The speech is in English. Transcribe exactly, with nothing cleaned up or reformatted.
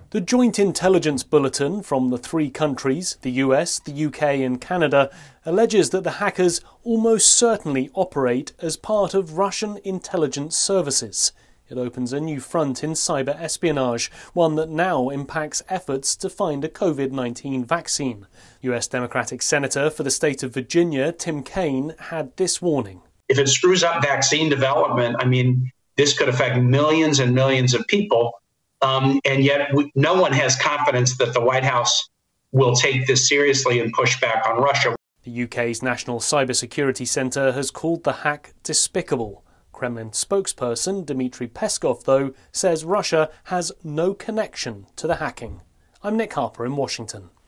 The Joint Intelligence Bulletin from the three countries, the U S, the U K and Canada, alleges that the hackers almost certainly operate as part of Russian intelligence services. It opens a new front in cyber espionage, one that now impacts efforts to find a COVID nineteen vaccine. U S Democratic Senator for the state of Virginia, Tim Kaine, had this warning. If it screws up vaccine development, I mean, this could affect millions and millions of people. Um, and yet we, no one has confidence that the White House will take this seriously and push back on Russia. The U K's National Cybersecurity Centre has called the hack despicable. Kremlin spokesperson Dmitry Peskov, though, says Russia has no connection to the hacking. I'm Nick Harper in Washington.